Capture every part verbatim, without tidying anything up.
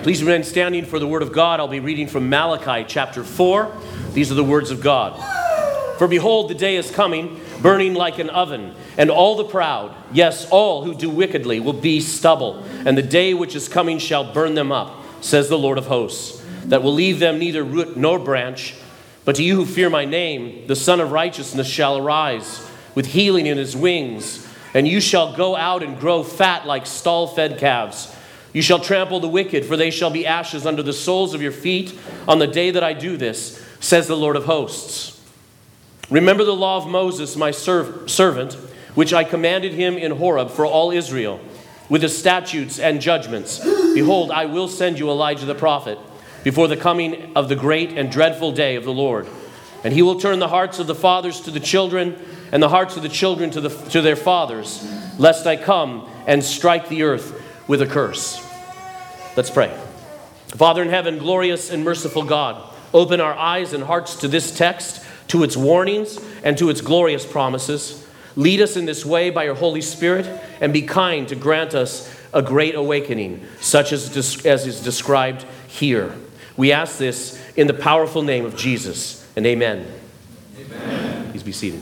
Please remain standing for the word of God. I'll be reading from Malachi chapter four. These are the words of God. For behold, the day is coming, burning like an oven, and all the proud, yes, all who do wickedly, will be stubble, and the day which is coming shall burn them up, says the Lord of hosts, that will leave them neither root nor branch. But to you who fear my name, the Son of Righteousness shall arise, with healing in his wings, and you shall go out and grow fat like stall-fed calves. You shall trample the wicked, for they shall be ashes under the soles of your feet on the day that I do this, says the Lord of hosts. Remember the law of Moses, my serv- servant, which I commanded him in Horeb for all Israel, with the statutes and judgments. Behold, I will send you Elijah the prophet before the coming of the great and dreadful day of the Lord. And he will turn the hearts of the fathers to the children, and the hearts of the children to, the, to their fathers, lest I come and strike the earth with a curse. Let's pray. Father in heaven, glorious and merciful God, open our eyes and hearts to this text, to its warnings, and to its glorious promises. Lead us in this way by your Holy Spirit, and be kind to grant us a great awakening, such as, as is described here. We ask this in the powerful name of Jesus, and amen. Amen. Please be seated.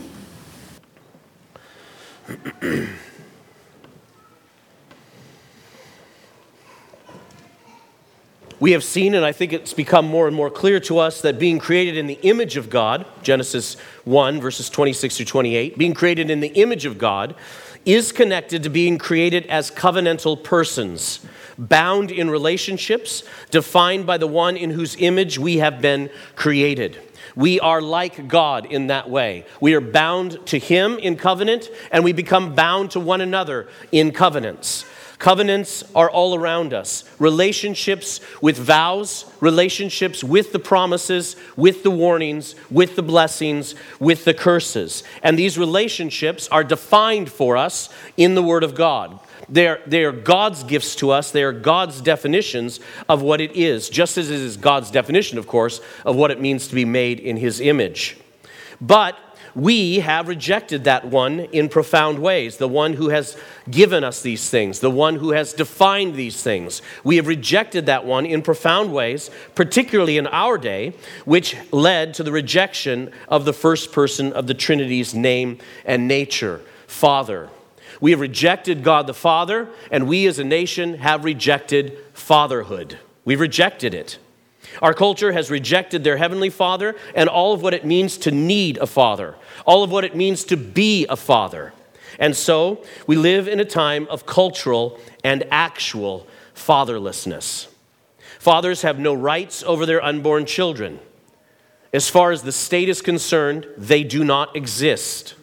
We have seen, and I think it's become more and more clear to us, that being created in the image of God, Genesis one, verses twenty-six through twenty-eight, being created in the image of God is connected to being created as covenantal persons, bound in relationships, defined by the one in whose image we have been created. We are like God in that way. We are bound to him in covenant, and we become bound to one another in covenants. Covenants are all around us. Relationships with vows, relationships with the promises, with the warnings, with the blessings, with the curses. And these relationships are defined for us in the Word of God. They are, they are God's gifts to us. They are God's definitions of what it is, just as it is God's definition, of course, of what it means to be made in his image. But we have rejected that one in profound ways, the one who has given us these things, the one who has defined these things. We have rejected that one in profound ways, particularly in our day, which led to the rejection of the first person of the Trinity's name and nature, Father. We have rejected God the Father, and we as a nation have rejected fatherhood. We've rejected it. Our culture has rejected their heavenly Father and all of what it means to need a father, all of what it means to be a father. And so we live in a time of cultural and actual fatherlessness. Fathers have no rights over their unborn children. As far as the state is concerned, they do not exist.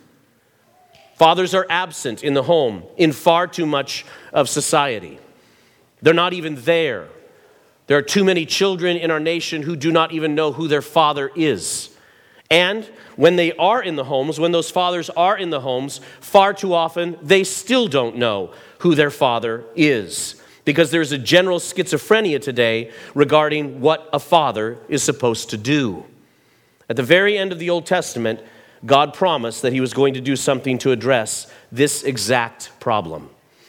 Fathers are absent in the home in far too much of society. They're not even there. There are too many children in our nation who do not even know who their father is. And when they are in the homes, when those fathers are in the homes, far too often they still don't know who their father is. Because there's a general schizophrenia today regarding what a father is supposed to do. At the very end of the Old Testament, God promised that he was going to do something to address this exact problem.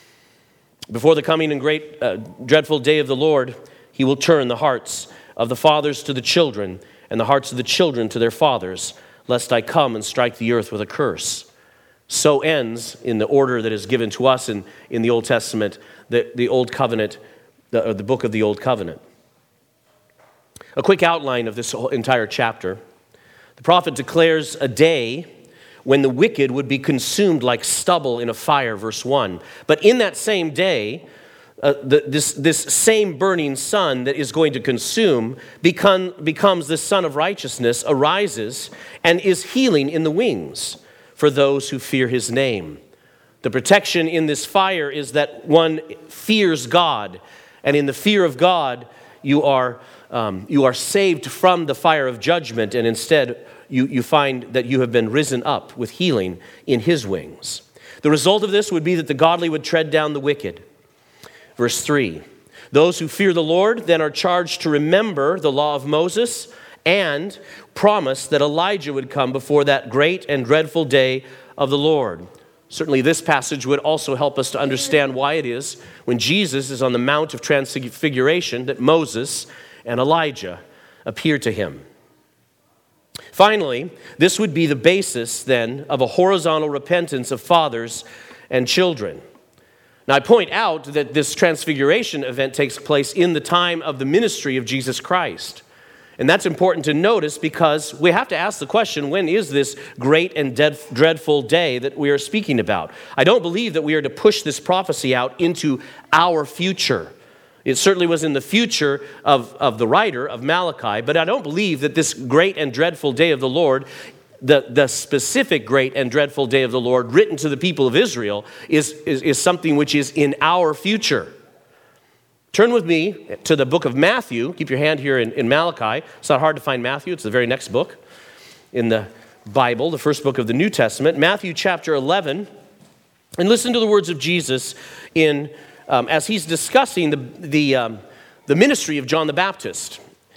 Before the coming and great, uh, dreadful day of the Lord, he will turn the hearts of the fathers to the children, and the hearts of the children to their fathers, lest I come and strike the earth with a curse. So ends, in the order that is given to us in, in the Old Testament, the, the Old Covenant, the, uh, the book of the Old Covenant. A quick outline of this whole entire chapter. The prophet declares a day when the wicked would be consumed like stubble in a fire, verse one. But in that same day, Uh, the, this, this same burning sun that is going to consume become, becomes the Son of Righteousness, arises, and is healing in the wings for those who fear his name. The protection in this fire is that one fears God, and in the fear of God, you are, um, you are saved from the fire of judgment, and instead you, you find that you have been risen up with healing in his wings. The result of this would be that the godly would tread down the wicked. Verse three, those who fear the Lord then are charged to remember the law of Moses and promise that Elijah would come before that great and dreadful day of the Lord. Certainly this passage would also help us to understand why it is when Jesus is on the Mount of Transfiguration that Moses and Elijah appear to him. Finally, this would be the basis then of a horizontal repentance of fathers and children. Now I point out that this transfiguration event takes place in the time of the ministry of Jesus Christ. And that's important to notice because we have to ask the question, when is this great and dead, dreadful day that we are speaking about? I don't believe that we are to push this prophecy out into our future. It certainly was in the future of, of the writer of Malachi, but I don't believe that this great and dreadful day of the Lord, the, the specific great and dreadful day of the Lord written to the people of Israel, is, is, is something which is in our future. Turn with me to the book of Matthew. Keep your hand here in, in Malachi. It's not hard to find Matthew. It's the very next book in the Bible, the first book of the New Testament. Matthew chapter eleven. And listen to the words of Jesus in um, as he's discussing the, the, um, the ministry of John the Baptist.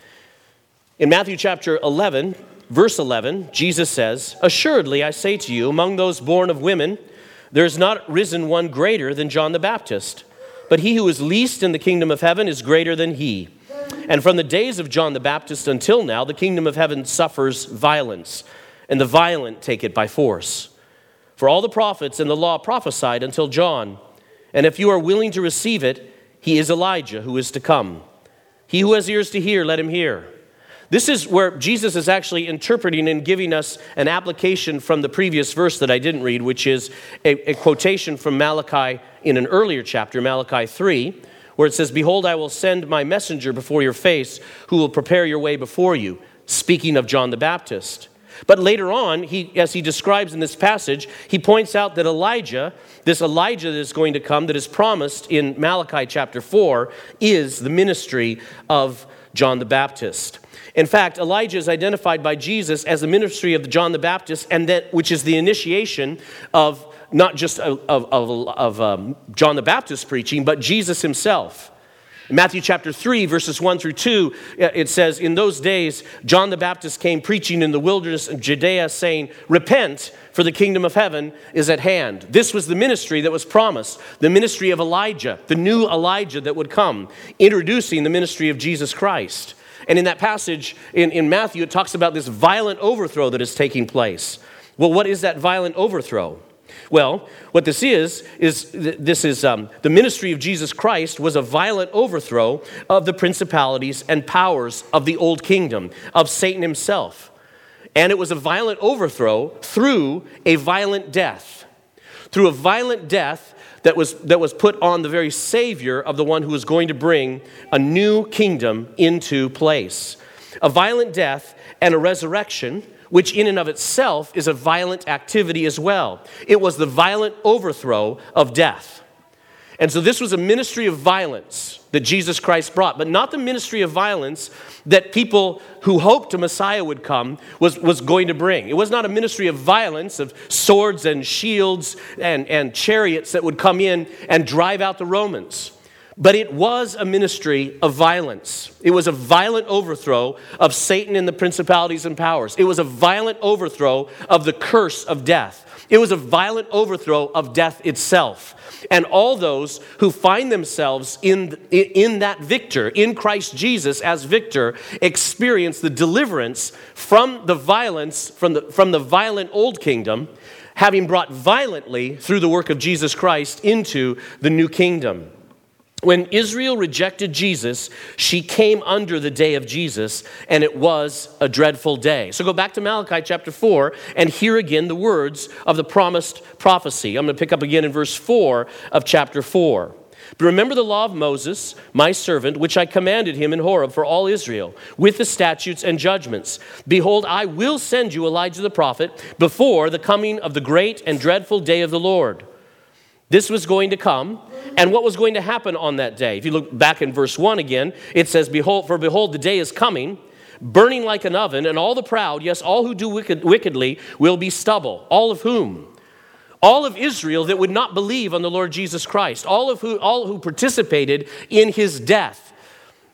In Matthew chapter eleven, verse eleven, Jesus says, "Assuredly, I say to you, among those born of women, there is not risen one greater than John the Baptist. But he who is least in the kingdom of heaven is greater than he. And from the days of John the Baptist until now, the kingdom of heaven suffers violence, and the violent take it by force. For all the prophets and the law prophesied until John. And if you are willing to receive it, he is Elijah who is to come. He who has ears to hear, let him hear." This is where Jesus is actually interpreting and giving us an application from the previous verse that I didn't read, which is a, a quotation from Malachi in an earlier chapter, Malachi three, where it says, "Behold, I will send my messenger before your face, who will prepare your way before you," speaking of John the Baptist. But later on, he, as he describes in this passage, he points out that Elijah, this Elijah that is going to come, that is promised in Malachi chapter four, is the ministry of John the Baptist. In fact, Elijah is identified by Jesus as the ministry of John the Baptist, and that which is the initiation of not just of, of, of, of um, John the Baptist preaching, but Jesus himself. In Matthew chapter three, verses one through two, it says, "In those days, John the Baptist came preaching in the wilderness of Judea, saying, 'Repent, for the kingdom of heaven is at hand.'" This was the ministry that was promised, the ministry of Elijah, the new Elijah that would come, introducing the ministry of Jesus Christ. And in that passage in, in Matthew, it talks about this violent overthrow that is taking place. Well, what is that violent overthrow? Well, what this is, is this is um, the ministry of Jesus Christ was a violent overthrow of the principalities and powers of the old kingdom, of Satan himself. And it was a violent overthrow through a violent death. Through a violent death that was, that was put on the very Savior of the one who was going to bring a new kingdom into place. A violent death and a resurrection, which in and of itself is a violent activity as well. It was the violent overthrow of death. And so this was a ministry of violence that Jesus Christ brought, but not the ministry of violence that people who hoped a Messiah would come was, was going to bring. It was not a ministry of violence, of swords and shields and, and chariots that would come in and drive out the Romans. But it was a ministry of violence. It was a violent overthrow of Satan and the principalities and powers. It was a violent overthrow of the curse of death. It was a violent overthrow of death itself. And all those who find themselves in, in that victor, in Christ Jesus as victor, experience the deliverance from the violence, from the, from the violent old kingdom, having brought violently through the work of Jesus Christ into the new kingdom. When Israel rejected Jesus, she came under the day of Jesus, and it was a dreadful day. So go back to Malachi chapter four and hear again the words of the promised prophecy. I'm going to pick up again in verse four of chapter four. "But remember the law of Moses, my servant, which I commanded him in Horeb for all Israel, with the statutes and judgments. Behold, I will send you Elijah the prophet before the coming of the great and dreadful day of the Lord." This was going to come, and what was going to happen on that day? If you look back in verse one again, it says, "Behold, for behold, the day is coming, burning like an oven, and all the proud, yes, all who do wicked, wickedly, will be stubble." All of whom? All of Israel that would not believe on the Lord Jesus Christ. All of who, all who participated in his death.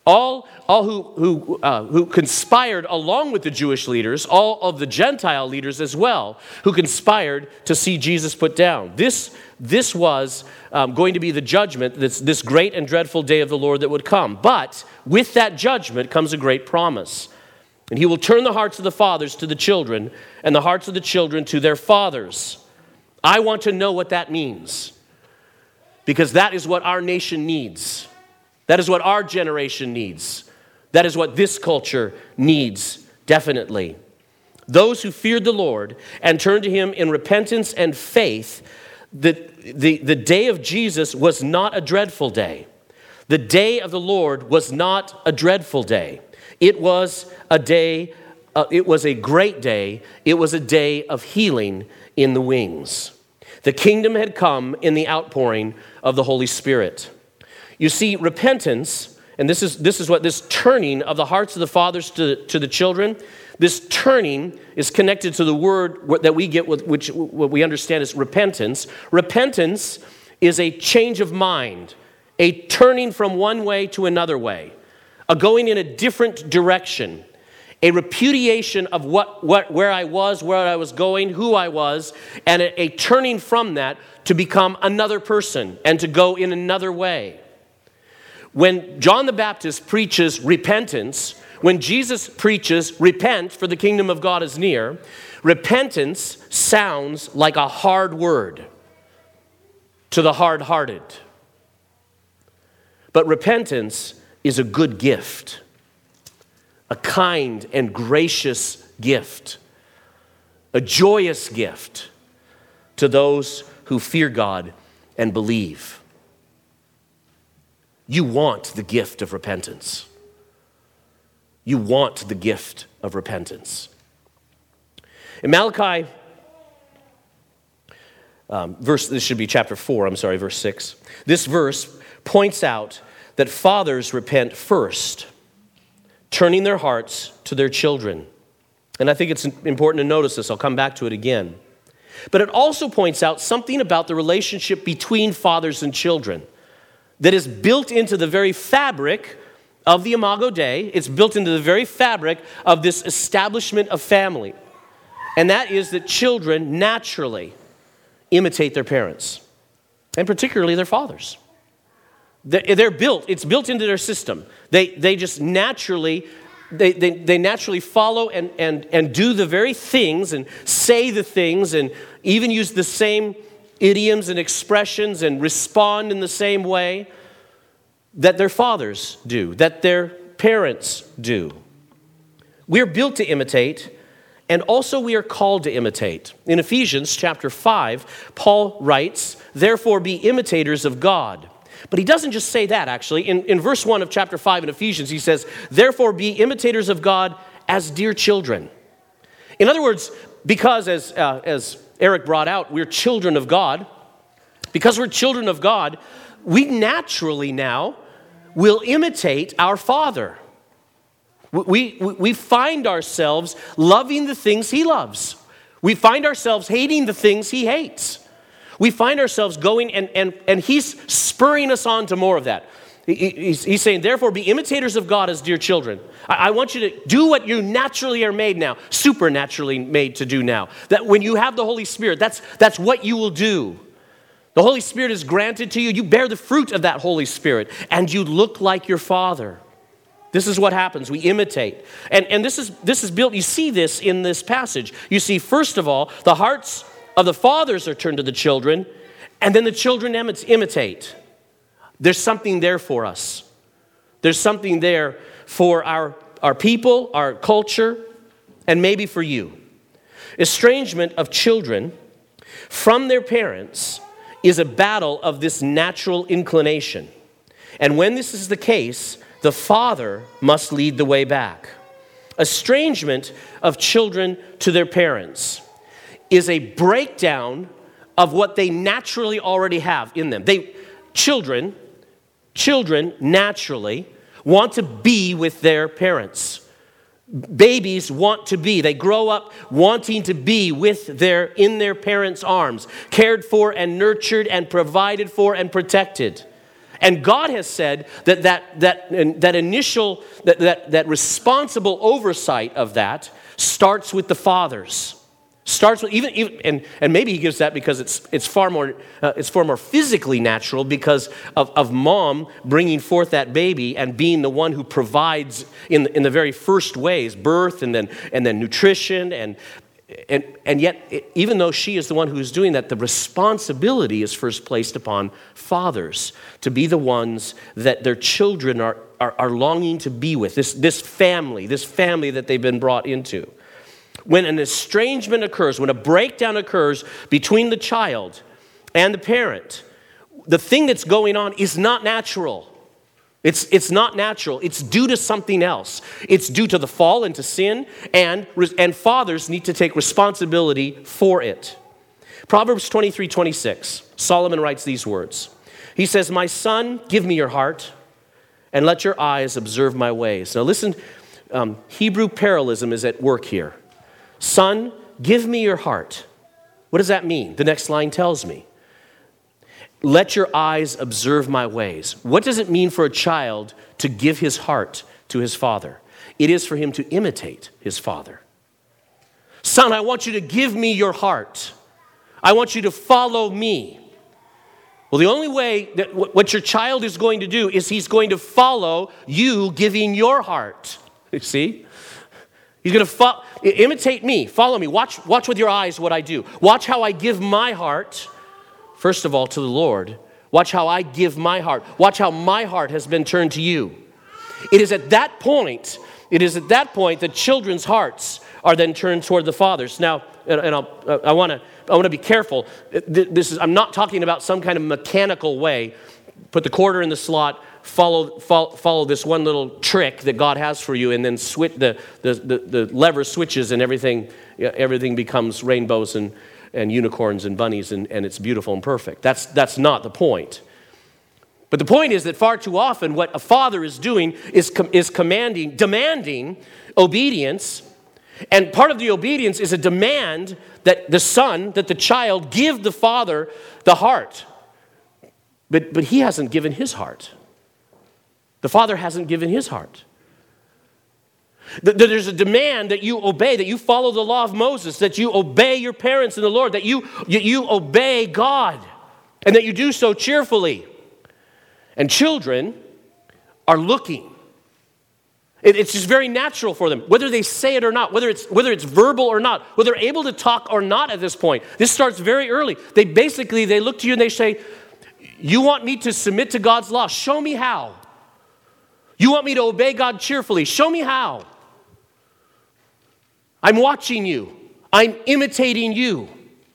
All, all who, who, uh, who conspired along with the Jewish leaders, all of the Gentile leaders as well, who conspired to see Jesus put down. This, this was um, going to be the judgment, this, this great and dreadful day of the Lord that would come. But with that judgment comes a great promise. And he will turn the hearts of the fathers to the children, and the hearts of the children to their fathers. I want to know what that means, because that is what our nation needs. That is what our generation needs. That is what this culture needs, definitely. Those who feared the Lord and turned to him in repentance and faith, the, the, the day of Jesus was not a dreadful day. The day of the Lord was not a dreadful day. It was a day, uh, it was a great day. It was a day of healing in the wings. The kingdom had come in the outpouring of the Holy Spirit. You see, repentance, and this is this is what this turning of the hearts of the fathers to, to the children, this turning is connected to the word that we get, which what we understand is repentance. Repentance is a change of mind, a turning from one way to another way, a going in a different direction, a repudiation of what, what where I was, where I was going, who I was, and a, a turning from that to become another person and to go in another way. When John the Baptist preaches repentance, when Jesus preaches, repent, for the kingdom of God is near, repentance sounds like a hard word to the hard-hearted. But repentance is a good gift, a kind and gracious gift, a joyous gift to those who fear God and believe. You want the gift of repentance. You want the gift of repentance. In Malachi, um, verse, this should be chapter four, I'm sorry, verse six. This verse points out that fathers repent first, turning their hearts to their children. And I think it's important to notice this. I'll come back to it again. But it also points out something about the relationship between fathers and children that is built into the very fabric of the Imago Dei. It's built into the very fabric of this establishment of family. And that is that children naturally imitate their parents, and particularly their fathers. They're built, it's built into their system. They, they just naturally, they, they, they naturally follow and, and, and do the very things and say the things and even use the same idioms and expressions and respond in the same way that their fathers do, that their parents do. We're built to imitate, and also we are called to imitate. In Ephesians chapter five, Paul writes, "Therefore be imitators of God." But he doesn't just say that, actually. In, in verse one of chapter five in Ephesians, he says, "Therefore be imitators of God as dear children." In other words, because as, uh, as Eric brought out, we're children of God. Because we're children of God, we naturally now will imitate our Father. We, we, we find ourselves loving the things He loves. We find ourselves hating the things He hates. We find ourselves going, and, and, and He's spurring us on to more of that. He, he's, he's saying, therefore, be imitators of God as dear children. I, I want you to do what you naturally are made now, supernaturally made to do now. That when you have the Holy Spirit, that's, that's what you will do. The Holy Spirit is granted to you. You bear the fruit of that Holy Spirit, and you look like your Father. This is what happens. We imitate. And, and this is, this is built, you see this in this passage. You see, first of all, the hearts of the fathers are turned to the children, and then the children imitate. There's something there for us. There's something there for our, our people, our culture, and maybe for you. Estrangement of children from their parents is a battle of this natural inclination. And when this is the case, the father must lead the way back. Estrangement of children to their parents is a breakdown of what they naturally already have in them. They, children, children naturally want to be with their parents. Babies want to be, they grow up wanting to be with their, in their parents' arms, cared for and nurtured and provided for and protected. And God has said that that, that, that initial, that, that, that responsible oversight of that starts with the fathers. Starts with even, even and, and maybe he gives that because it's it's far more uh, it's far more physically natural because of, of mom bringing forth that baby and being the one who provides in the, in the very first ways, birth and then and then nutrition and and and yet it, even though she is the one who's doing that, the responsibility is first placed upon fathers to be the ones that their children are are, are longing to be with, this this family, this family that they've been brought into. When an estrangement occurs, when a breakdown occurs between the child and the parent, the thing that's going on is not natural. It's, it's not natural. It's due to something else. It's due to the fall into sin, and, and fathers need to take responsibility for it. Proverbs twenty-three twenty-six, Solomon writes these words. He says, "My son, give me your heart, and let your eyes observe my ways." Now listen, um, Hebrew parallelism is at work here. Son, give me your heart. What does that mean? The next line tells me. Let your eyes observe my ways. What does it mean for a child to give his heart to his father? It is for him to imitate his father. Son, I want you to give me your heart. I want you to follow me. Well, the only way that what your child is going to do is he's going to follow you giving your heart. You see? He's going to fo- imitate me, follow me. Watch, watch with your eyes what I do. Watch how I give my heart, first of all, to the Lord. Watch how I give my heart. Watch how my heart has been turned to you. It is at that point, it is at that point that children's hearts are then turned toward the fathers. Now, and, and I'll, I want to I want to be careful. This is I'm not talking about some kind of mechanical way. Put the quarter in the slot. Follow, follow follow this one little trick that God has for you, and then switch the, the, the, the lever switches, and everything everything becomes rainbows and, and unicorns and bunnies, and, and it's beautiful and perfect. That's that's not the point. But the point is that far too often what a father is doing is, com- is commanding, demanding obedience, and part of the obedience is a demand that the son, that the child give the father the heart. But but he hasn't given his heart. The father hasn't given his heart. There's a demand that you obey, that you follow the law of Moses, that you obey your parents in the Lord, that you, you, you obey God, and that you do so cheerfully. And children are looking. It, it's just very natural for them, whether they say it or not, whether it's, whether it's verbal or not, whether they're able to talk or not at this point. This starts very early. They basically, they look to you and they say, you want me to submit to God's law? Show me how. You want me to obey God cheerfully? Show me how. I'm watching you. I'm imitating you.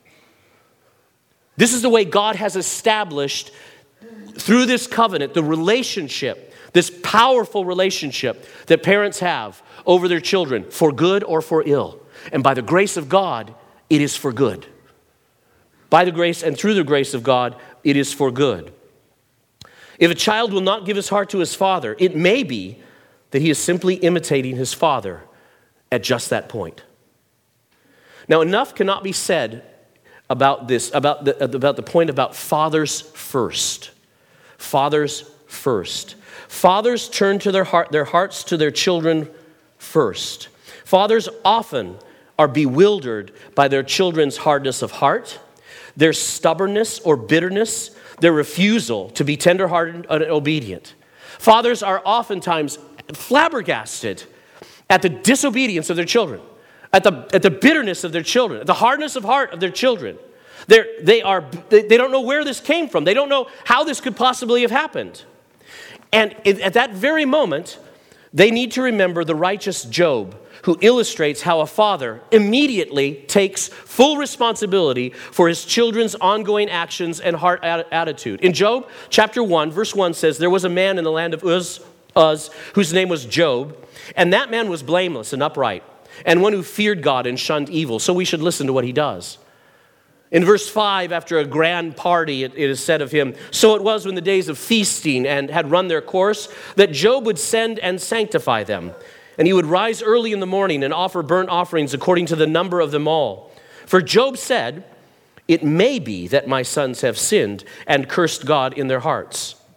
This is the way God has established through this covenant, the relationship, this powerful relationship that parents have over their children, for good or for ill. And by the grace of God, it is for good. By the grace and through the grace of God, it is for good. If a child will not give his heart to his father, it may be that he is simply imitating his father at just that point. Now, enough cannot be said about this, about the, about the point about fathers first. Fathers first. Fathers turn to their heart, their hearts to their children first. Fathers often are bewildered by their children's hardness of heart, their stubbornness or bitterness, their refusal to be tenderhearted and obedient. Fathers are oftentimes flabbergasted at the disobedience of their children, at the, at the bitterness of their children, at the hardness of heart of their children. They're, they, are, they, they don't know where this came from. They don't know how this could possibly have happened. And at that very moment, they need to remember the righteous Job, who illustrates how a father immediately takes full responsibility for his children's ongoing actions and heart attitude. In Job chapter one, verse one says, there was a man in the land of Uz, Uz, whose name was Job, and that man was blameless and upright, and one who feared God and shunned evil. So we should listen to what he does. In verse five, after a grand party, it, it is said of him, so it was when the days of feasting and had run their course, that Job would send and sanctify them. And he would rise early in the morning and offer burnt offerings according to the number of them all. For Job said, it may be that my sons have sinned and cursed God in their hearts.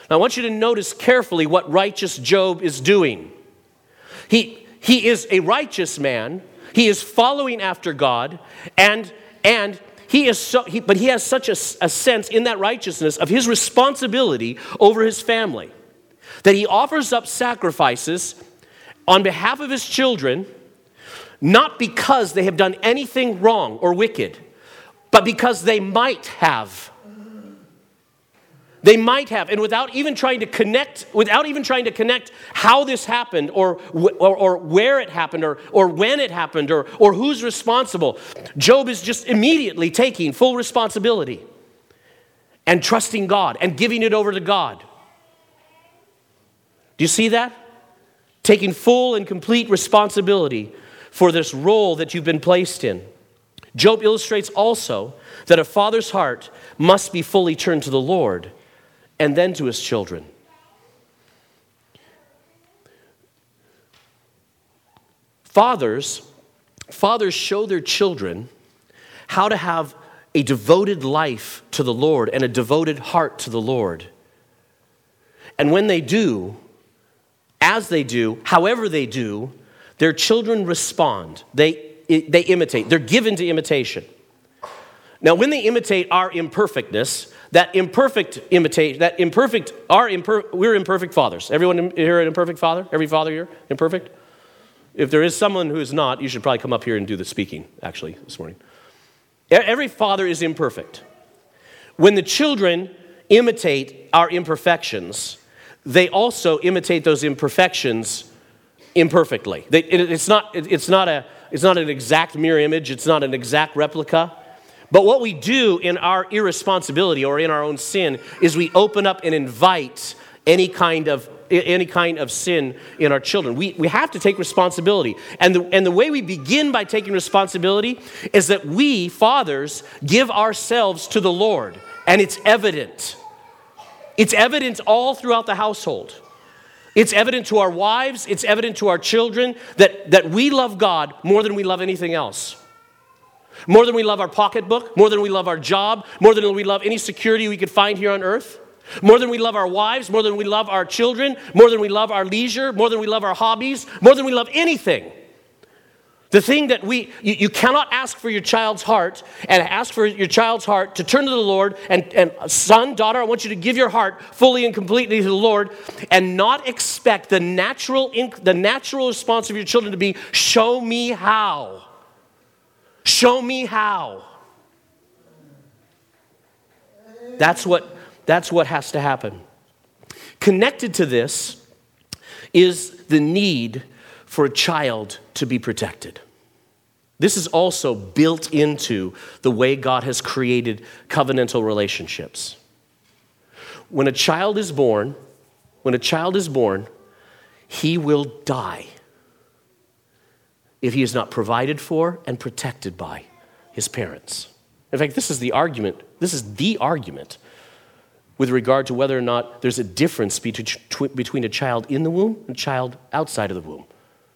Now, I want you to notice carefully what righteous Job is doing. He, he is a righteous man. He is following after God, and, and he is so, he, but he has such a, a sense in that righteousness of his responsibility over his family that he offers up sacrifices on behalf of his children, not because they have done anything wrong or wicked, but because they might have. They might have, and without even trying to connect, without even trying to connect how this happened, or or, or where it happened, or or when it happened, or or who's responsible, Job is just immediately taking full responsibility and trusting God and giving it over to God. Do you see that? Taking full and complete responsibility for this role that you've been placed in. Job illustrates also that a father's heart must be fully turned to the Lord and then to his children. Fathers, fathers show their children how to have a devoted life to the Lord and a devoted heart to the Lord. And when they do, as they do, however they do, their children respond. They, they imitate. They're given to imitation. Now, when they imitate our imperfectness, that imperfect imitate, that imperfect, our imper, we're imperfect fathers. Everyone here an imperfect father? Every father here imperfect? If there is someone who is not, you should probably come up here and do the speaking, actually, this morning. Every father is imperfect. When the children imitate our imperfections, they also imitate those imperfections imperfectly. They, it, it's not, it, it's not a, it's not an exact mirror image. It's not an exact replica. But what we do in our irresponsibility or in our own sin is we open up and invite any kind of any kind of sin in our children. We, we have to take responsibility. And the, and the way we begin by taking responsibility is that we, fathers, give ourselves to the Lord. And it's evident. It's evident all throughout the household. It's evident to our wives. It's evident to our children that, that we love God more than we love anything else. More than we love our pocketbook, more than we love our job, more than we love any security we could find here on earth, more than we love our wives, more than we love our children, more than we love our leisure, more than we love our hobbies, more than we love anything. The thing that we, you, you cannot ask for your child's heart and ask for your child's heart to turn to the Lord and, and son, daughter, I want you to give your heart fully and completely to the Lord and not expect the natural, the natural response of your children to be, show me how. Show me how. That's what, that's what has to happen. Connected to this is the need for a child to be protected. This is also built into the way God has created covenantal relationships. When a child is born, when a child is born, he will die if he is not provided for and protected by his parents. In fact, this is the argument, this is the argument with regard to whether or not there's a difference between a child in the womb and a child outside of the womb.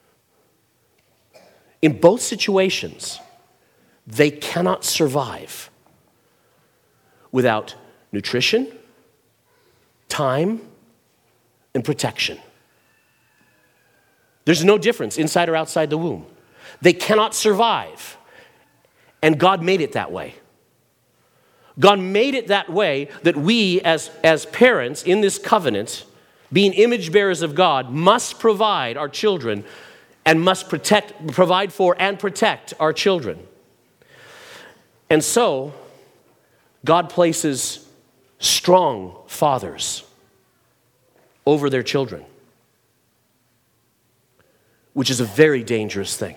In both situations, they cannot survive without nutrition, time, and protection. There's no difference inside or outside the womb. They cannot survive. And God made it that way. God made it that way that we as, as parents in this covenant, being image bearers of God, must provide our children and must protect, provide for and protect our children. And so, God places strong fathers over their children, which is a very dangerous thing.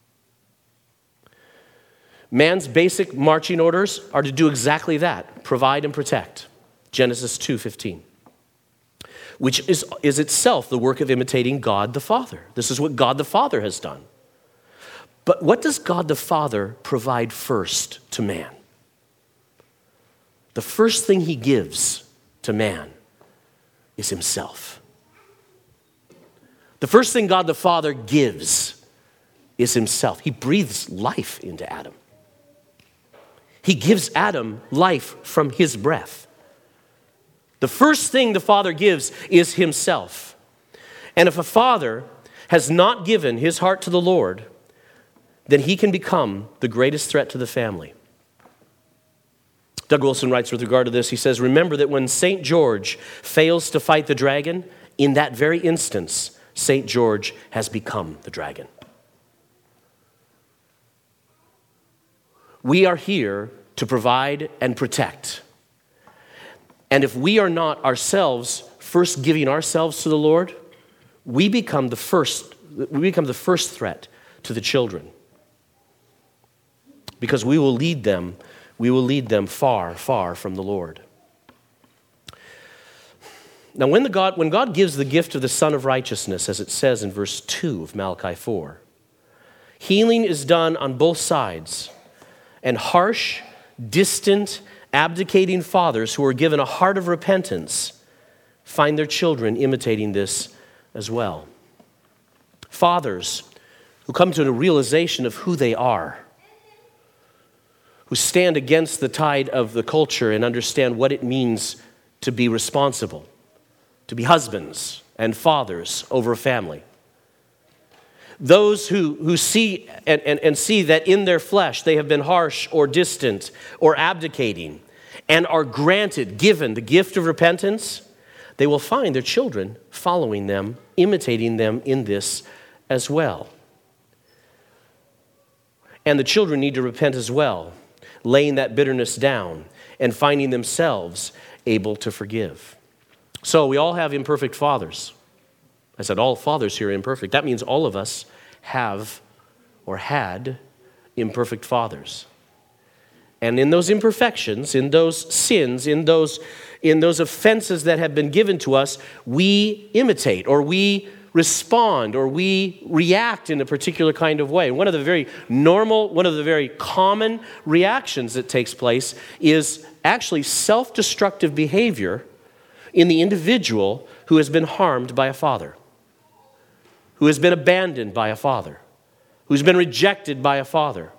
Man's basic marching orders are to do exactly that, provide and protect. Genesis two fifteen, which is, is itself the work of imitating God the Father. This is what God the Father has done. But what does God the Father provide first to man? The first thing he gives to man is himself. The first thing God the Father gives is himself. He breathes life into Adam. He gives Adam life from his breath. The first thing the Father gives is himself. And if a father has not given his heart to the Lord, then he can become the greatest threat to the family. Doug Wilson writes with regard to this, he says, remember that when Saint George fails to fight the dragon, in that very instance, Saint George has become the dragon. We are here to provide and protect. And if we are not ourselves first giving ourselves to the Lord, we become the first, we become the first threat to the children. Because we will lead them, we will lead them far, far from the Lord. Now, when, the God, when God gives the gift of the Son of Righteousness, as it says in verse two of Malachi four, healing is done on both sides, and harsh, distant, abdicating fathers who are given a heart of repentance find their children imitating this as well. Fathers who come to a realization of who they are, who stand against the tide of the culture and understand what it means to be responsible, to be husbands and fathers over a family. Those who, who see and, and, and see that in their flesh they have been harsh or distant or abdicating and are granted, given the gift of repentance, they will find their children following them, imitating them in this as well. And the children need to repent as well, laying that bitterness down and finding themselves able to forgive. So we all have imperfect fathers. I said all fathers here are imperfect. That means all of us have or had imperfect fathers. And in those imperfections, in those sins, in those, in those offenses that have been given to us, we imitate or we respond or we react in a particular kind of way. One of the very normal, one of the very common reactions that takes place is actually self-destructive behavior in the individual who has been harmed by a father, who has been abandoned by a father, who's been rejected by a father.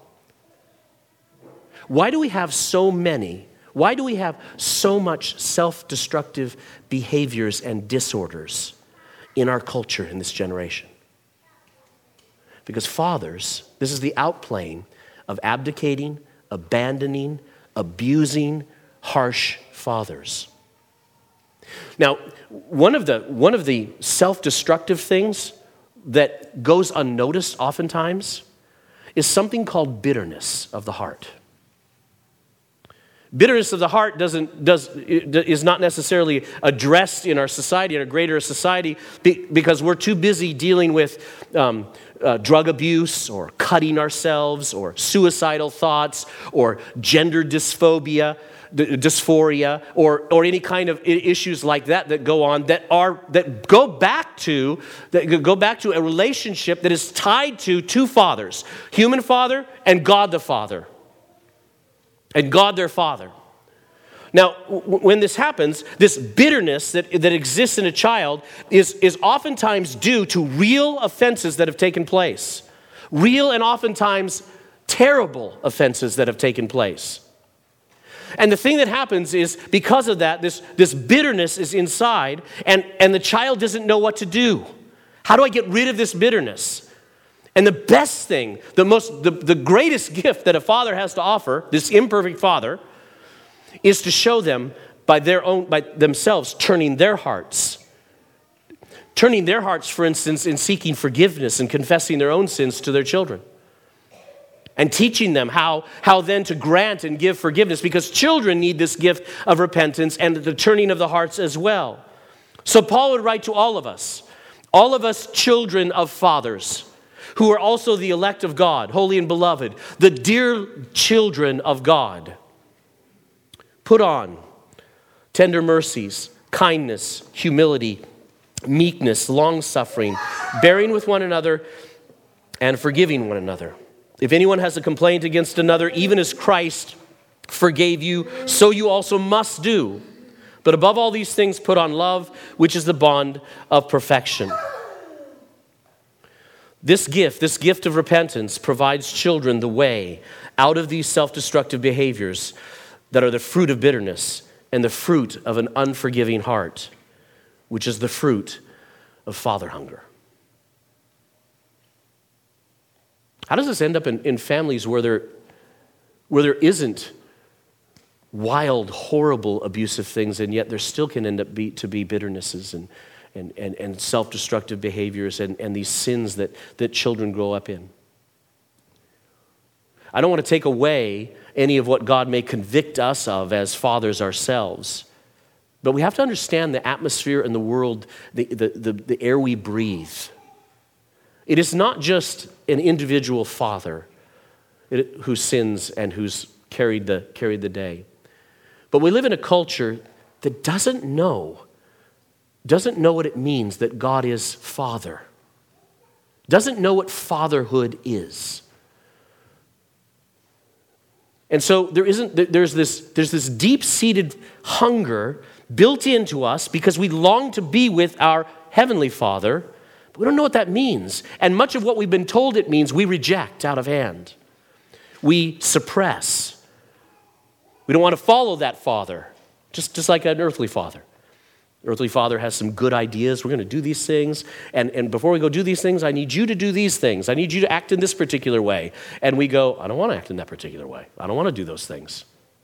Why do we have so many, why do we have so much self-destructive behaviors and disorders in our culture in this generation? Because fathers, this is the outplaying of abdicating, abandoning, abusing, harsh fathers. Now, one of the, one of the self-destructive things that goes unnoticed oftentimes is something called bitterness of the heart. Bitterness of the heart doesn't does is not necessarily addressed in our society, in a greater society, because we're too busy dealing with um, uh, drug abuse or cutting ourselves or suicidal thoughts or gender dysphoria, dysphoria, or or any kind of issues like that that go on that are that go back to that go back to a relationship that is tied to two fathers, human father and God the Father. And God their Father. Now, w- when this happens, this bitterness that, that exists in a child is, is oftentimes due to real offenses that have taken place. Real and oftentimes terrible offenses that have taken place. And the thing that happens is because of that, this, this bitterness is inside and, and the child doesn't know what to do. How do I get rid of this bitterness? And the best thing, the most, the, the greatest gift that a father has to offer, this imperfect father, is to show them by their own, by themselves turning their hearts. Turning their hearts, for instance, in seeking forgiveness and confessing their own sins to their children. And teaching them how, how then to grant and give forgiveness, because children need this gift of repentance and the turning of the hearts as well. So Paul would write to all of us, all of us children of fathers, who are also the elect of God, holy and beloved, the dear children of God. Put on tender mercies, kindness, humility, meekness, long-suffering, bearing with one another, and forgiving one another. If anyone has a complaint against another, even as Christ forgave you, so you also must do. But above all these things, put on love, which is the bond of perfection. This gift, this gift of repentance provides children the way out of these self-destructive behaviors that are the fruit of bitterness and the fruit of an unforgiving heart, which is the fruit of father hunger. How does this end up in, in families where there, where there isn't wild, horrible, abusive things, and yet there still can end up be, to be bitternesses and, and, and, and self-destructive behaviors and, and these sins that, that children grow up in? I don't want to take away any of what God may convict us of as fathers ourselves, but we have to understand the atmosphere and the world, the, the, the, the air we breathe. It is not just an individual father who sins and who's carried the, carried the day. But we live in a culture that doesn't know, doesn't know what it means that God is Father, doesn't know what fatherhood is. And so there isn't, there's this, there's this deep-seated hunger built into us because we long to be with our Heavenly Father, but we don't know what that means. And much of what we've been told it means, we reject out of hand. We suppress. We don't want to follow that father, just, just like an earthly father. Earthly father has some good ideas. We're going to do these things. And, and before we go do these things, I need you to do these things. I need you to act in this particular way. And we go, I don't want to act in that particular way. I don't want to do those things.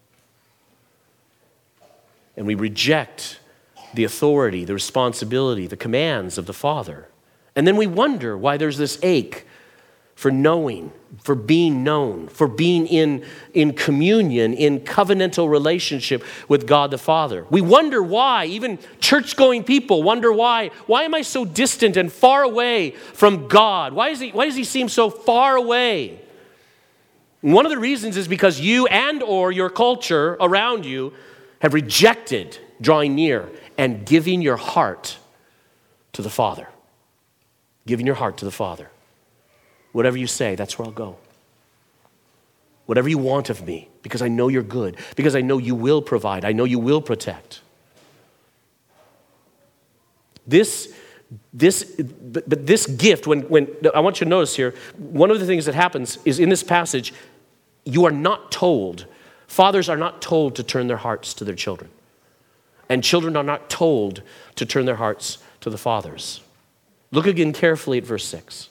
And we reject the authority, the responsibility, the commands of the Father. And then we wonder why there's this ache for knowing, for being known, for being in, in communion, in covenantal relationship with God the Father. We wonder why, even church-going people wonder why. Why am I so distant and far away from God? Why is he, why does he seem so far away? And one of the reasons is because you and or your culture around you have rejected drawing near and giving your heart to the Father. Giving your heart to the Father. Whatever you say, that's where I'll go. Whatever you want of me, because I know you're good, because I know you will provide, I know you will protect. This, this, but, but this gift, when, when, I want you to notice here, one of the things that happens is in this passage, you are not told, fathers are not told to turn their hearts to their children. And children are not told to turn their hearts to the fathers. Look again carefully at verse six.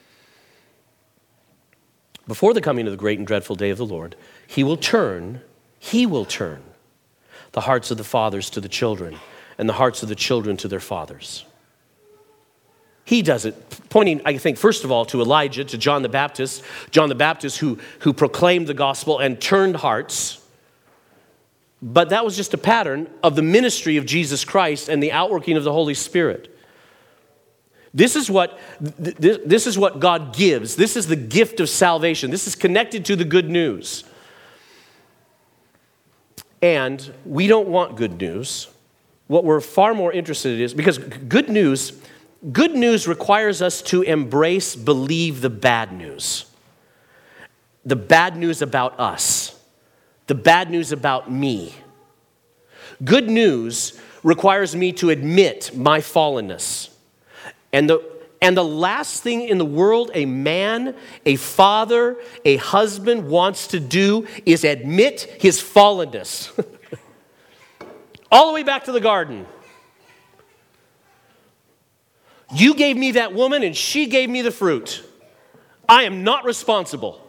Before the coming of the great and dreadful day of the Lord, he will turn, he will turn the hearts of the fathers to the children and the hearts of the children to their fathers. He does it, pointing, I think, first of all, to Elijah, to John the Baptist, John the Baptist who, who proclaimed the gospel and turned hearts. But that was just a pattern of the ministry of Jesus Christ and the outworking of the Holy Spirit. This is what this is what God gives. This is the gift of salvation. This is connected to the good news. And we don't want good news. What we're far more interested in is, because good news, good news requires us to embrace, believe the bad news. The bad news about us. The bad news about me. Good news requires me to admit my fallenness. And the, and the last thing in the world a man, a father, a husband wants to do is admit his fallenness. All the way back to the garden. You gave me that woman and she gave me the fruit. I am not responsible.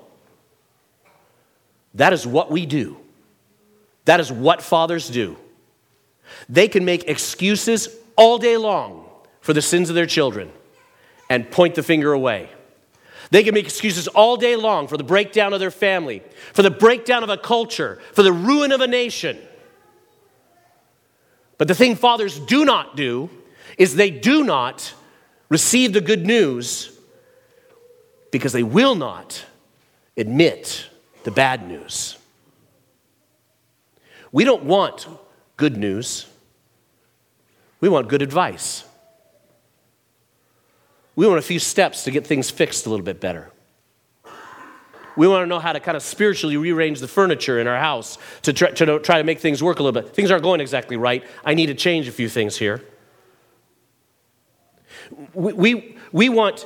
That is what we do. That is what fathers do. They can make excuses all day long for the sins of their children and point the finger away. They can make excuses all day long for the breakdown of their family, for the breakdown of a culture, for the ruin of a nation. But the thing fathers do not do is they do not receive the good news because they will not admit the bad news. We don't want good news. We want good advice. We want a few steps to get things fixed a little bit better. We want to know how to kind of spiritually rearrange the furniture in our house to try, to try to make things work a little bit. Things aren't going exactly right. I need to change a few things here. We, we, we want,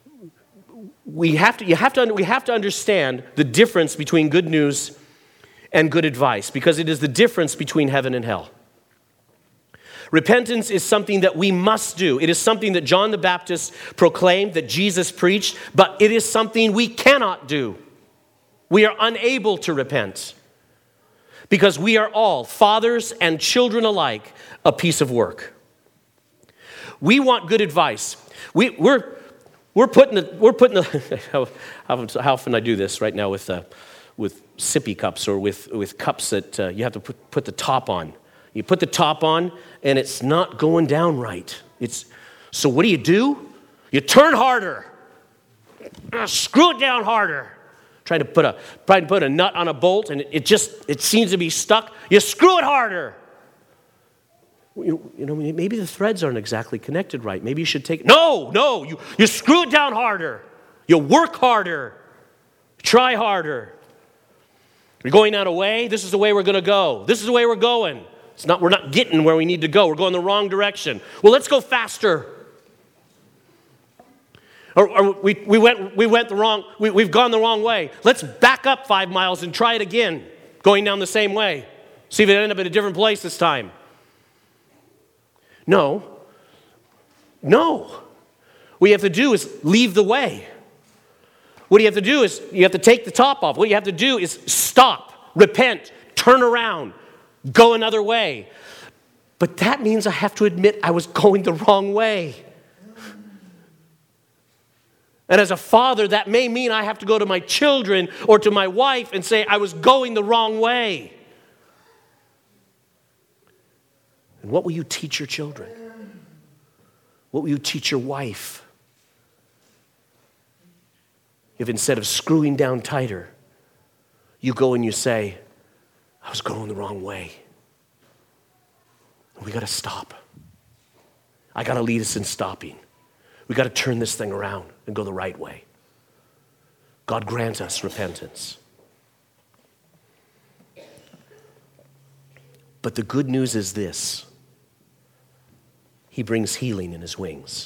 we have to, you have to, we have to understand the difference between good news and good advice, because it is the difference between heaven and hell. Repentance is something that we must do. It is something that John the Baptist proclaimed, that Jesus preached, but it is something we cannot do. We are unable to repent because we are all, fathers and children alike, a piece of work. We want good advice. We, we're, we're putting the, we're putting the, how, how often I do this right now with, uh, with sippy cups or with, with cups that uh, you have to put, put the top on. You put the top on, and it's not going down right. It's so what do you do? You turn harder. Uh, screw it down harder. Trying to put a trying to put a nut on a bolt, and it, it just it seems to be stuck. You screw it harder. You, you know, maybe the threads aren't exactly connected right. Maybe you should take no, no. You you screw it down harder. You work harder. Try harder. You're going out a way. This is the way we're going to go. This is the way we're going. It's not, we're not getting where we need to go. We're going the wrong direction. Well, let's go faster. Or, or we, we went we went the wrong, we, we've gone the wrong way. Let's back up five miles and try it again, going down the same way. See if it ends up in a different place this time. No. No. What you have to do is leave the way. What you have to do is you have to take the top off. What you have to do is stop, repent, turn around, go another way. But that means I have to admit I was going the wrong way. And as a father, that may mean I have to go to my children or to my wife and say, I was going the wrong way. And what will you teach your children? What will you teach your wife? If instead of screwing down tighter, you go and you say, I was going the wrong way. We got to stop. I got to lead us in stopping. We got to turn this thing around and go the right way. God grant us repentance. But the good news is this. He brings healing in his wings.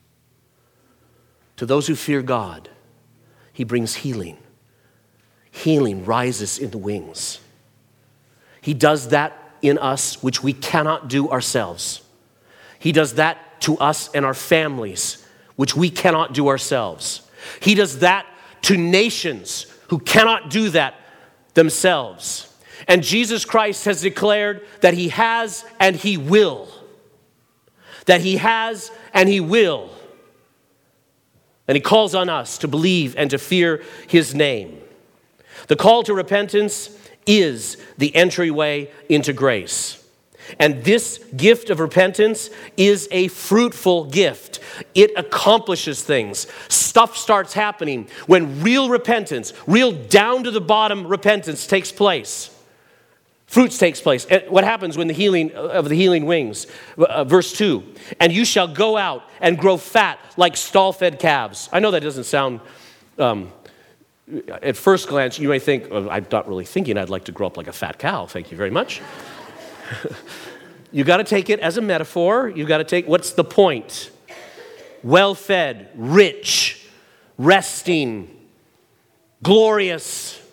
To those who fear God, he brings healing. Healing rises in the wings. He does that in us which we cannot do ourselves. He does that to us and our families, which we cannot do ourselves. He does that to nations who cannot do that themselves. And Jesus Christ has declared that he has and he will. That he has and he will. And he calls on us to believe and to fear his name. The call to repentance is the entryway into grace. And this gift of repentance is a fruitful gift. It accomplishes things. Stuff starts happening when real repentance, real down to the bottom repentance takes place. Fruits takes place. And what happens when the healing of the healing wings? Uh, verse two, and you shall go out and grow fat like stall-fed calves. I know that doesn't sound, um, at first glance, you may think, oh, I'm not really thinking I'd like to grow up like a fat cow. Thank you very much. You got to take it as a metaphor. You got to take, what's the point? Well-fed, rich, resting, glorious,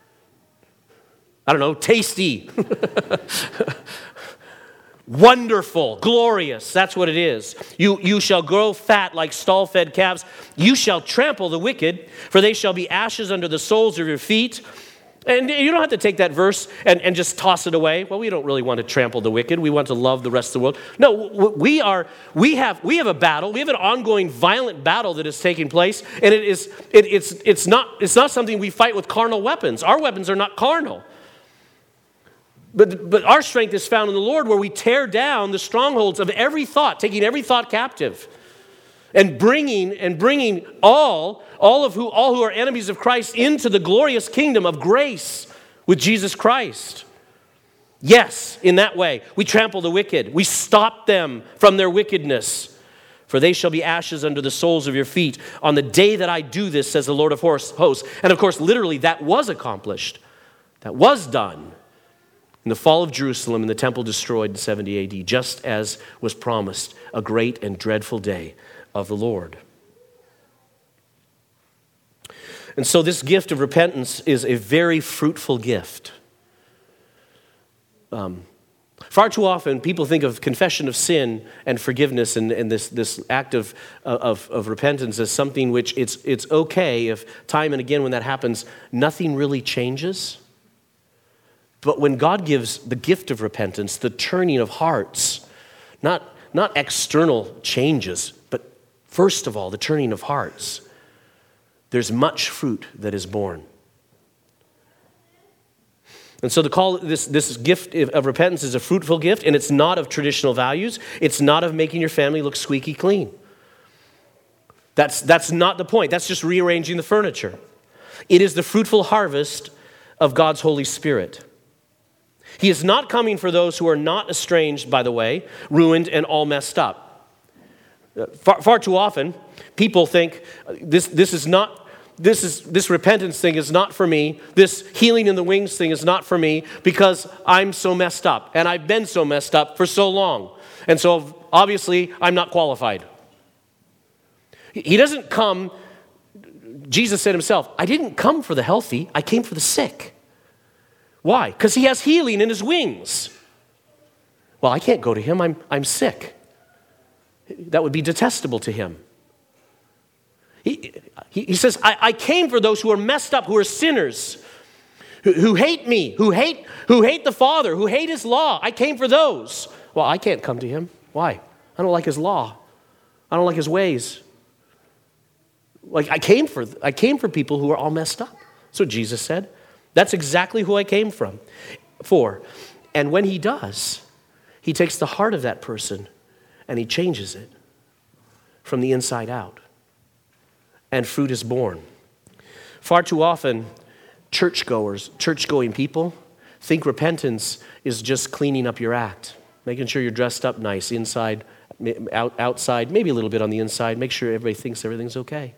I don't know, tasty, wonderful, glorious. That's what it is. You, you shall grow fat like stall-fed calves. You shall trample the wicked, for they shall be ashes under the soles of your feet. And you don't have to take that verse and, and just toss it away. Well, we don't really want to trample the wicked. We want to love the rest of the world. No, we are. We have. We have a battle. We have an ongoing, violent battle that is taking place, and it is. It, it's. It's not. It's not something we fight with carnal weapons. Our weapons are not carnal. But, but our strength is found in the Lord, where we tear down the strongholds of every thought, taking every thought captive, and bringing and bringing all, all of who, all who are enemies of Christ into the glorious kingdom of grace with Jesus Christ. Yes, in that way, we trample the wicked. We stop them from their wickedness. For they shall be ashes under the soles of your feet on the day that I do this, says the Lord of hosts. And of course, literally, that was accomplished. That was done. In the fall of Jerusalem and the temple destroyed in seventy A D, just as was promised, a great and dreadful day of the Lord. And so this gift of repentance is a very fruitful gift. Um, far too often, people think of confession of sin and forgiveness and, and this, this act of, of, of repentance as something which it's, it's okay if time and again when that happens, nothing really changes. But when God gives the gift of repentance, the turning of hearts, not, not external changes, but first of all, the turning of hearts, there's much fruit that is born. And so the call, this, this gift of repentance is a fruitful gift, and it's not of traditional values. It's not of making your family look squeaky clean. That's, that's not the point. That's just rearranging the furniture. It is the fruitful harvest of God's Holy Spirit. He is not coming for those who are not estranged, by the way, ruined and all messed up. Far, far too often, people think this, this is not This is this repentance thing is not for me. This healing in the wings thing is not for me because I'm so messed up and I've been so messed up for so long. And so obviously I'm not qualified. He doesn't come, Jesus said himself, I didn't come for the healthy, I came for the sick. Why? Because he has healing in his wings. Well, I can't go to him, I'm, I'm sick. That would be detestable to him. He, he, he says, I, I came for those who are messed up, who are sinners, who, who hate me, who hate, who hate the Father, who hate his law. I came for those. Well, I can't come to him. Why? I don't like his law. I don't like his ways. Like I came for, I came for people who are all messed up. That's what Jesus said. That's exactly who I came from, for. And when he does, he takes the heart of that person and he changes it from the inside out. And fruit is born. Far too often, churchgoers, church-going people think repentance is just cleaning up your act, making sure you're dressed up nice, inside, out, outside, maybe a little bit on the inside, make sure everybody thinks everything's okay.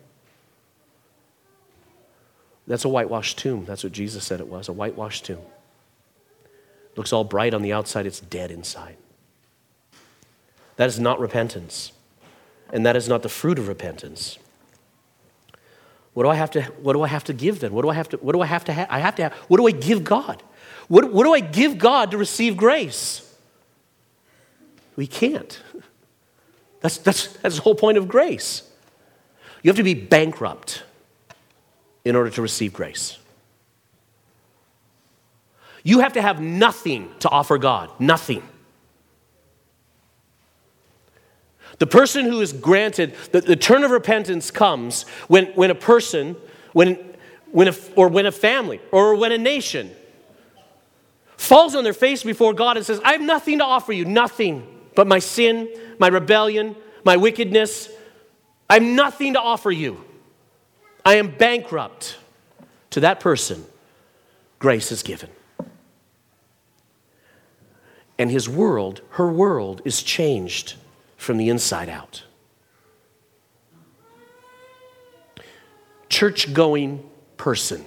That's a whitewashed tomb. That's what Jesus said it was, a whitewashed tomb. Looks all bright on the outside, it's dead inside. That is not repentance. And that is not the fruit of repentance. What do I have to, what do I have to give then? What do I have to, what do I have to have? I have to have, what do I give God? What, what do I give God to receive grace? We can't. That's, that's, that's the whole point of grace. You have to be bankrupt in order to receive grace. You have to have nothing to offer God, nothing. The person who is granted, the, the turn of repentance comes when, when a person, when, when a, or when a family, or when a nation falls on their face before God and says, I have nothing to offer you, nothing but my sin, my rebellion, my wickedness. I have nothing to offer you. I am bankrupt. To that person, grace is given. And his world, her world, is changed from the inside out. Church-going person,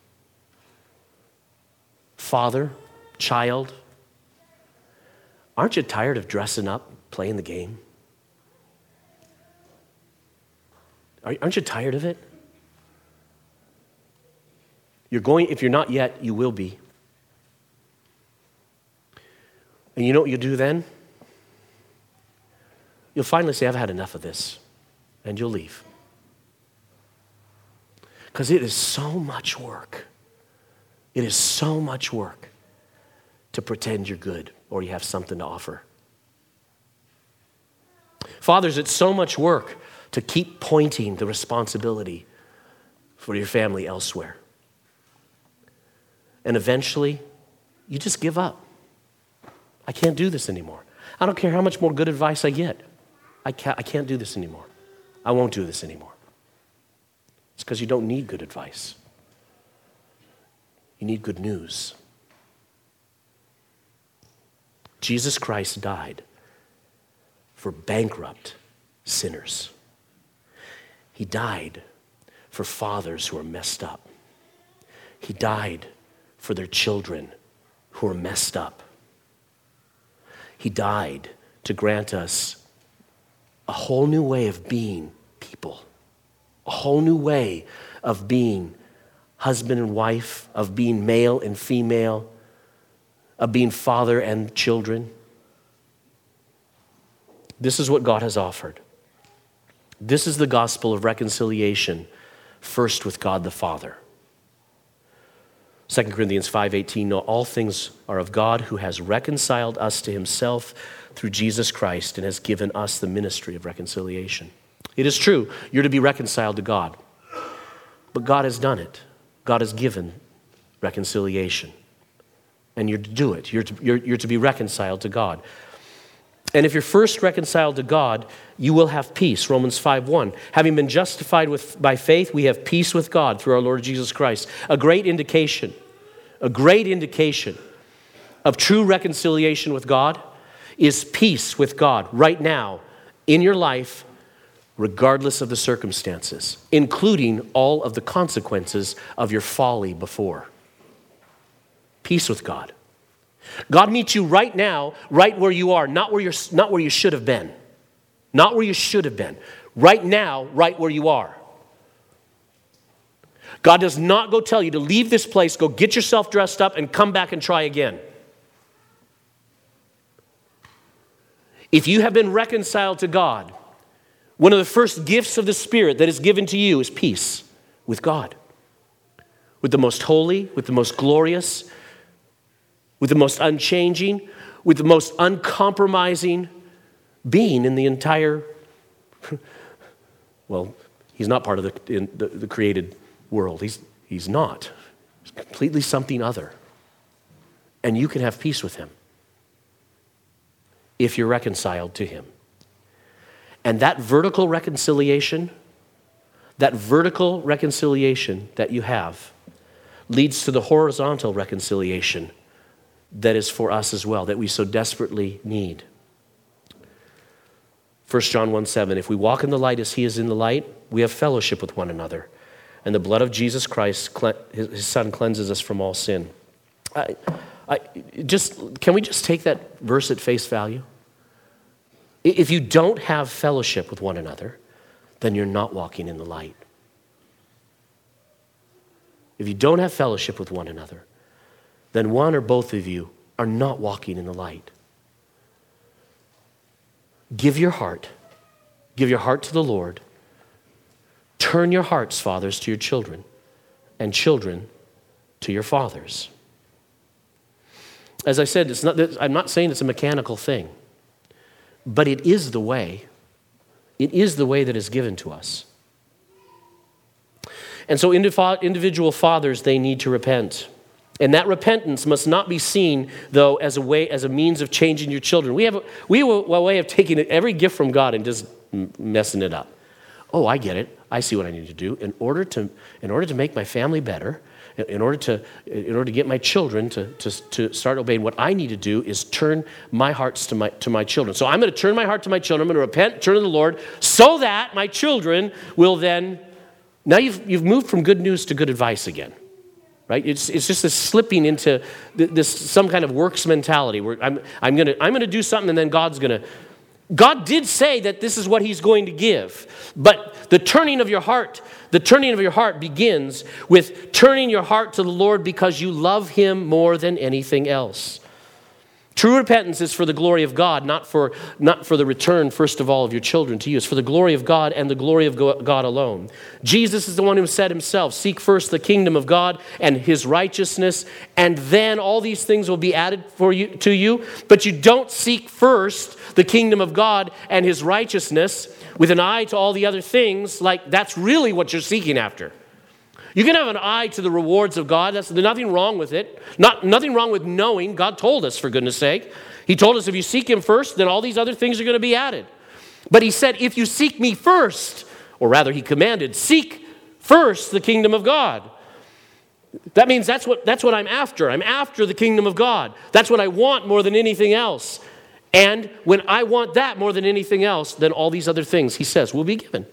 father, child, aren't you tired of dressing up, playing the game? Aren't you tired of it? You're going, if you're not yet, you will be. And you know what you'll do then? You'll finally say, I've had enough of this, and you'll leave. Because it is so much work. It is so much work to pretend you're good or you have something to offer. Fathers, it's so much work to keep pointing the responsibility for your family elsewhere. And eventually, you just give up. I can't do this anymore. I don't care how much more good advice I get. I can't, I can't do this anymore. I won't do this anymore. It's because you don't need good advice. You need good news. Jesus Christ died for bankrupt sinners. He died for fathers who are messed up. He died for their children who are messed up. He died to grant us a whole new way of being people, a whole new way of being husband and wife, of being male and female, of being father and children. This is what God has offered. This is the gospel of reconciliation, first with God the Father. Second Corinthians five eighteen, no, all things are of God who has reconciled us to himself through Jesus Christ and has given us the ministry of reconciliation. It is true, you're to be reconciled to God. But God has done it. God has given reconciliation. And you're to do it. You're to, you're, you're to be reconciled to God. And if you're first reconciled to God, you will have peace. Romans five one. Having been justified with, by faith, we have peace with God through our Lord Jesus Christ. A great indication, a great indication of true reconciliation with God is peace with God right now in your life, regardless of the circumstances, including all of the consequences of your folly before. Peace with God. God meets you right now, right where you are, not where you're, not where you should have been. Not where you should have been. Right now, right where you are. God does not go tell you to leave this place, go get yourself dressed up, and come back and try again. If you have been reconciled to God, one of the first gifts of the Spirit that is given to you is peace with God. With the most holy, with the most glorious, with the most unchanging, with the most uncompromising being in the entire, well, he's not part of the, in the, the created world. He's, he's not. He's completely something other. And you can have peace with him if you're reconciled to him. And that vertical reconciliation, that vertical reconciliation that you have leads to the horizontal reconciliation that is for us as well, that we so desperately need. First John one seven, if we walk in the light as he is in the light, we have fellowship with one another. And the blood of Jesus Christ, his son, cleanses us from all sin. I, I, just, can we just take that verse at face value? If you don't have fellowship with one another, then you're not walking in the light. If you don't have fellowship with one another, then one or both of you are not walking in the light. Give your heart. Give your heart to the Lord. Turn your hearts, fathers, to your children, and children to your fathers. As I said, it's not, I'm not saying it's a mechanical thing, but it is the way. It is the way that is given to us. And so individual fathers, they need to repent. And that repentance must not be seen, though, as a way, as a means of changing your children. We have a, we have a way of taking every gift from God and just messing it up. Oh, I get it. I see what I need to do in order to, in order to make my family better. In order to, in order to get my children to, to, to start obeying, what I need to do is turn my hearts to my, to my children. So I'm going to turn my heart to my children. I'm going to repent, turn to the Lord, so that my children will then. Now you've you've moved from good news to good advice again. Right? It's it's just this slipping into this some kind of works mentality where I'm I'm gonna I'm gonna do something and then God's gonna. God did say that this is what he's going to give, but the turning of your heart, the turning of your heart begins with turning your heart to the Lord because you love him more than anything else. True repentance is for the glory of God, not for, not for the return, first of all, of your children to you. It's for the glory of God and the glory of God alone. Jesus is the one who said himself, seek first the kingdom of God and his righteousness, and then all these things will be added for you to you. But you don't seek first the kingdom of God and his righteousness with an eye to all the other things, like that's really what you're seeking after. You can have an eye to the rewards of God. That's, there's nothing wrong with it. Not, nothing wrong with knowing. God told us, for goodness sake. He told us if you seek him first, then all these other things are going to be added. But he said, if you seek me first, or rather he commanded, seek first the kingdom of God. That means that's what, that's what I'm after. I'm after the kingdom of God. That's what I want more than anything else. And when I want that more than anything else, then all these other things, he says, will be given.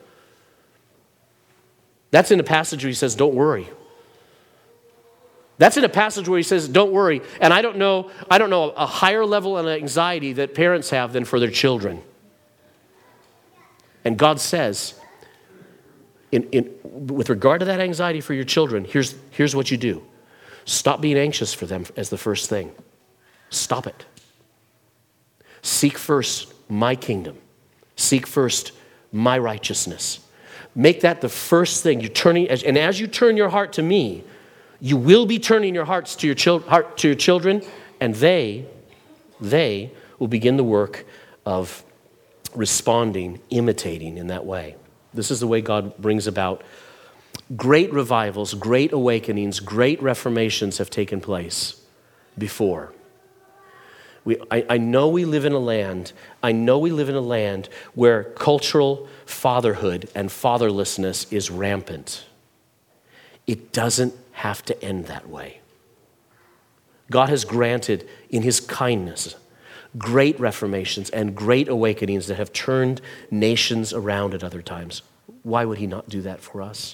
That's in a passage where he says, don't worry. That's in a passage where he says, don't worry. And I don't know, I don't know a higher level of anxiety that parents have than for their children. And God says, in, in, with regard to that anxiety for your children, here's, here's what you do. Stop being anxious for them as the first thing. Stop it. Seek first my kingdom. Seek first my righteousness. Make that the first thing. You're turning, and as you turn your heart to me, you will be turning your hearts to your, chil- heart, to your children, and they, they will begin the work of responding, imitating in that way. This is the way God brings about great revivals, great awakenings, great reformations have taken place before. We, I, I know we live in a land, I know we live in a land where cultural fatherhood and fatherlessness is rampant. It doesn't have to end that way. God has granted in his kindness great reformations and great awakenings that have turned nations around at other times. Why would he not do that for us?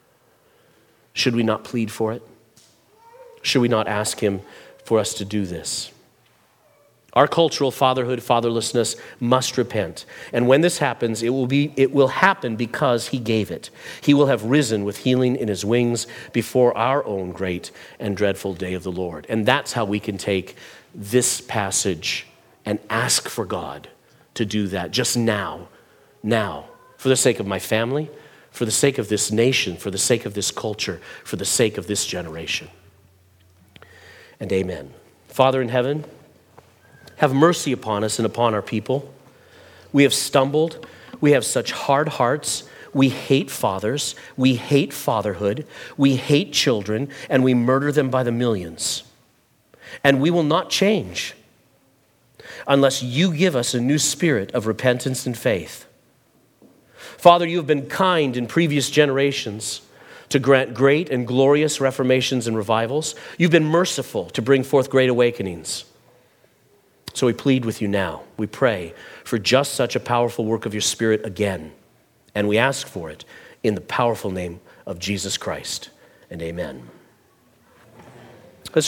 Should we not plead for it? Should we not ask him for us to do this? Our cultural fatherhood, fatherlessness must repent. And when this happens, it will be it will happen because he gave it. He will have risen with healing in his wings before our own great and dreadful day of the Lord. And that's how we can take this passage and ask for God to do that just now, now, for the sake of my family, for the sake of this nation, for the sake of this culture, for the sake of this generation. And amen. Father in heaven, have mercy upon us and upon our people. We have stumbled. We have such hard hearts. We hate fathers. We hate fatherhood. We hate children, and we murder them by the millions. And we will not change unless you give us a new spirit of repentance and faith. Father, you have been kind in previous generations to grant great and glorious reformations and revivals. You've been merciful to bring forth great awakenings. So we plead with you now. We pray for just such a powerful work of your Spirit again. And we ask for it in the powerful name of Jesus Christ. And amen.